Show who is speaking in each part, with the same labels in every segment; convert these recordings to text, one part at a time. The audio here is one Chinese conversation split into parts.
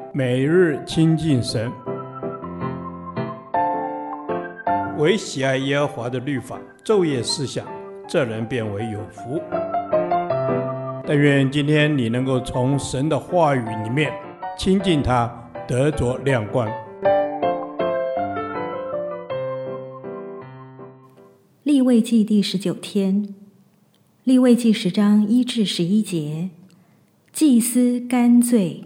Speaker 1: 每日亲近神，唯喜爱耶和华的律法，昼夜思想，这人变为有福。但愿今天你能够从神的话语里面亲近他，得着亮光。
Speaker 2: 利未记第19天，利未记10章1至11节，祭司干罪。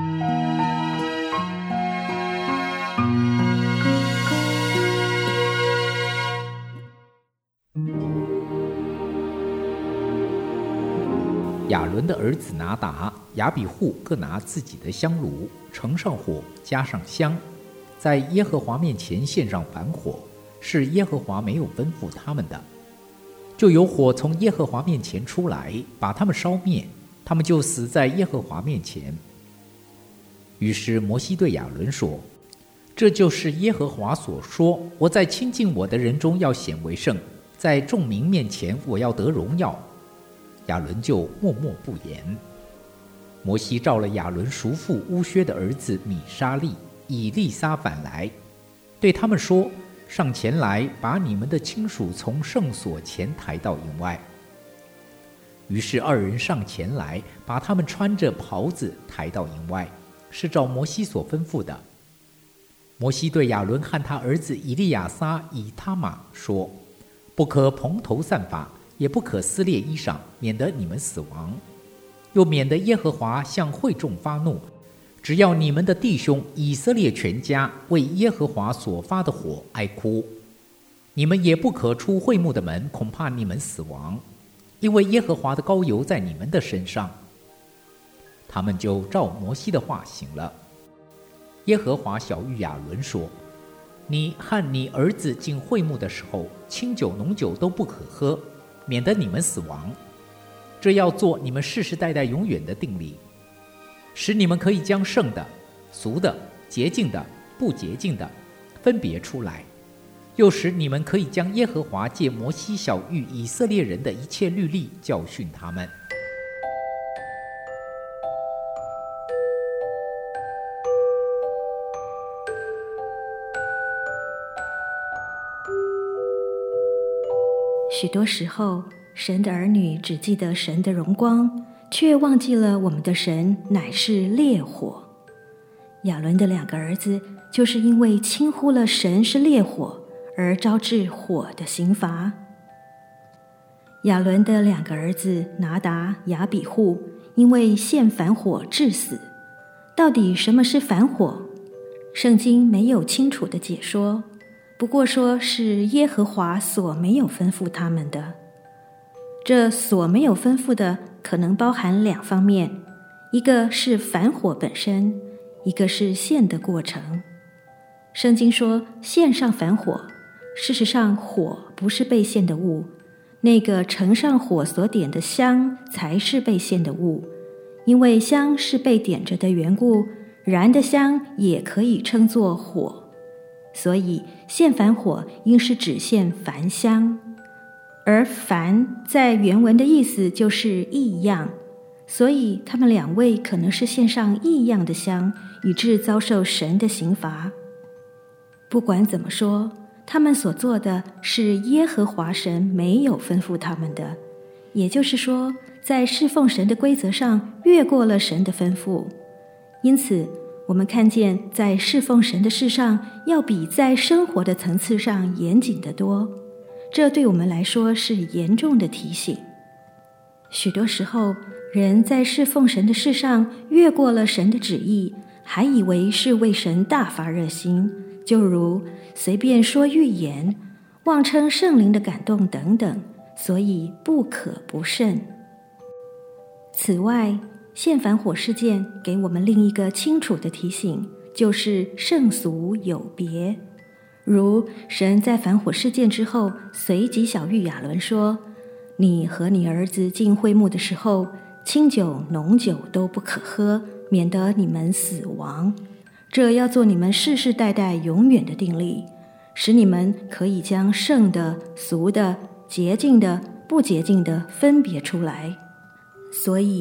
Speaker 3: 亚伦的儿子拿达、亚比户各拿自己的香炉，盛上火，加上香，在耶和华面前献上燔火，是耶和华没有吩咐他们的。就有火从耶和华面前出来，把他们烧灭，他们就死在耶和华面前。于是摩西对亚伦说：这就是耶和华所说，我在亲近我的人中要显为圣，在众民面前我要得荣耀。亚伦就默默不言。摩西召了亚伦叔父乌薛的儿子米沙利、以利撒反来，对他们说：上前来，把你们的亲属从圣所前抬到营外。于是二人上前来，把他们穿着袍子抬到营外，是照摩西所吩咐的。摩西对亚伦和他儿子以利亚撒、以他玛说：不可蓬头散发，也不可撕裂衣裳，免得你们死亡，又免得耶和华向会众发怒。只要你们的弟兄以色列全家为耶和华所发的火哀哭，你们也不可出会幕的门，恐怕你们死亡，因为耶和华的膏油在你们的身上。他们就照摩西的话行了。耶和华晓谕亚伦说：你和你儿子进会幕的时候，清酒浓酒都不可喝，免得你们死亡。这要做你们世世代代永远的定例，使你们可以将圣的、俗的、洁净的、不洁净的分别出来，又使你们可以将耶和华借摩西晓谕以色列人的一切律例教训他们。
Speaker 2: 许多时候，神的儿女只记得神的荣光，却忘记了我们的神乃是烈火。亚伦的2个儿子就是因为轻忽了神是烈火，而招致火的刑罚。亚伦的2个儿子拿达、亚比户因为献燔火致死。到底什么是燔火？圣经没有清楚的解说，不过说是耶和华所没有吩咐他们的。这所没有吩咐的可能包含2方面，一个是燔火本身，一个是献的过程。圣经说献上燔火，事实上火不是被献的物，那个盛上火所点的香才是被献的物，因为香是被点着的缘故，燃的香也可以称作火，所以献燔火应是只献燔香。而燔在原文的意思就是异样，所以他们2位可能是献上异样的香，以致遭受神的刑罚。不管怎么说，他们所做的是耶和华神没有吩咐他们的，也就是说，在侍奉神的规则上越过了神的吩咐。因此我们看见在侍奉神的事上，要比在生活的层次上严谨得多，这对我们来说是严重的提醒。许多时候，人在侍奉神的事上越过了神的旨意，还以为是为神大发热心，就如随便说预言、妄称圣灵的感动等等，所以不可不慎。此外，献燔火事件给我们另一个清楚的提醒，就是圣俗有别。如神在燔火事件之后，随即晓谕亚伦说：你和你儿子进会幕的时候，清酒浓酒都不可喝，免得你们死亡。这要做你们世世代代永远的定例，使你们可以将圣的、俗的、洁净的、不洁净的分别出来。所以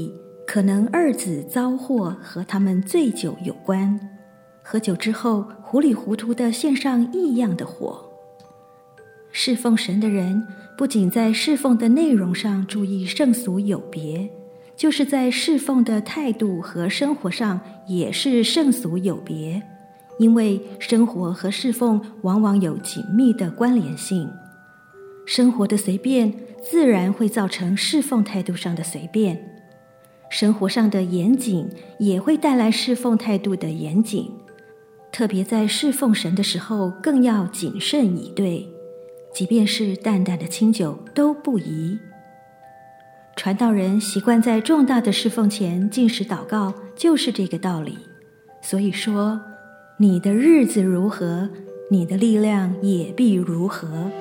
Speaker 2: 可能二子遭祸和他们醉酒有关，喝酒之后糊里糊涂地献上异样的火。侍奉神的人不仅在侍奉的内容上注意圣俗有别，就是在侍奉的态度和生活上也是圣俗有别，因为生活和侍奉往往有紧密的关联性。生活的随便自然会造成侍奉态度上的随便，生活上的严谨也会带来侍奉态度的严谨。特别在侍奉神的时候更要谨慎以对，即便是淡淡的清酒都不宜。传道人习惯在重大的侍奉前禁食祷告，就是这个道理。所以说，你的日子如何，你的力量也必如何。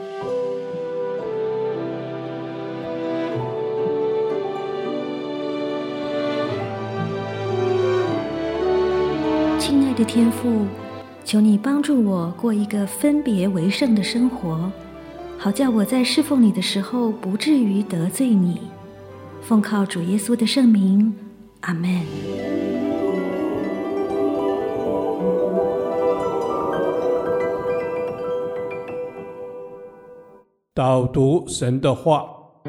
Speaker 2: 亲爱的天父，求你帮助我过一个分别为圣的生活，好叫我在侍奉你的时候不至于得罪你。奉靠主耶稣的圣名，阿们。
Speaker 1: 导读神的话。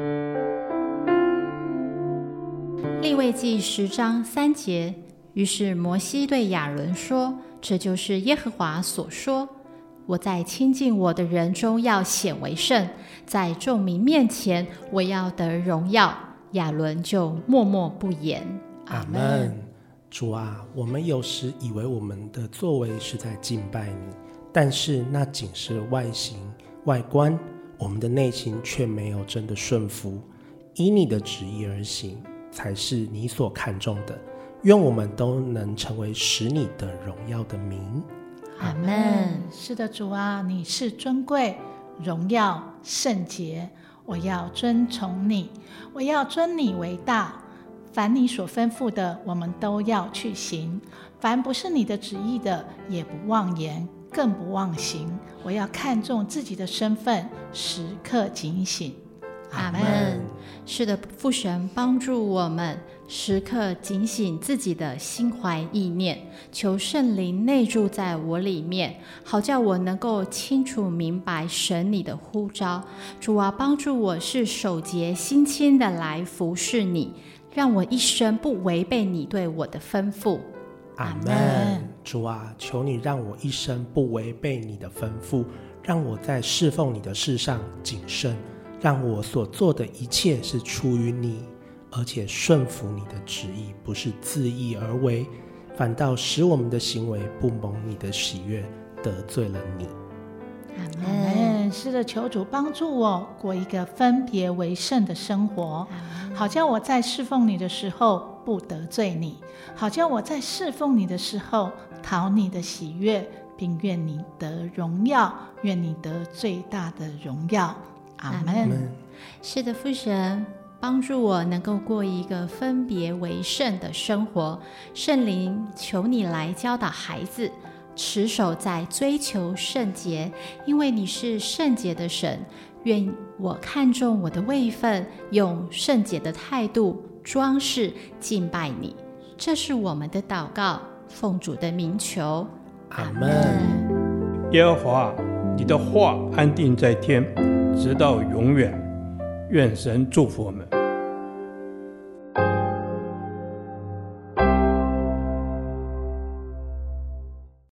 Speaker 4: 利未记10章3节，于是摩西对亚伦说，这就是耶和华所说，我在亲近我的人中要显为圣，在众民面前我要得荣耀。亚伦就默默不言。
Speaker 5: 阿们。主啊，我们有时以为我们的作为是在敬拜你，但是那仅是外形外观，我们的内心却没有真的顺服，依你的旨意而行，才是你所看重的。愿我们都能成为使你得荣耀的名。
Speaker 4: 阿们。
Speaker 6: 是的，主啊，你是尊贵、荣耀、圣洁，我要尊崇你，我要尊你为大。凡你所吩咐的，我们都要去行；凡不是你的旨意的，也不妄言，更不妄行。我要看重自己的身份，时刻警醒。
Speaker 4: 阿们。是的，父神帮助我们时刻警醒自己的心怀意念，求圣灵内住在我里面，好叫我能够清楚明白神你的呼召。主啊，帮助我是手洁心清的来服侍你，让我一生不违背你对我的吩咐。
Speaker 5: 阿们。主啊，求你让我一生不违背你的吩咐，让我在侍奉你的事上谨慎，让我所做的一切是出于你，而且顺服你的旨意，不是自意而为，反倒使我们的行为不蒙你的喜悦，得罪了你。
Speaker 6: 阿们。是的，求主帮助我过一个分别为圣的生活，好叫我在侍奉你的时候不得罪你，好叫我在侍奉你的时候讨你的喜悦，并愿你得荣耀，愿你得最大的荣耀。阿们。
Speaker 4: 是的，父神帮助我能够过一个分别为圣的生活。圣灵，求你来教导孩子持守在追求圣洁，因为你是圣洁的神。愿我看重我的位分，用圣洁的态度装饰敬拜你。这是我们的祷告，奉主的名求。
Speaker 5: 阿们。
Speaker 1: 耶和华，你的话安定在天，直到永远。愿神祝福我们。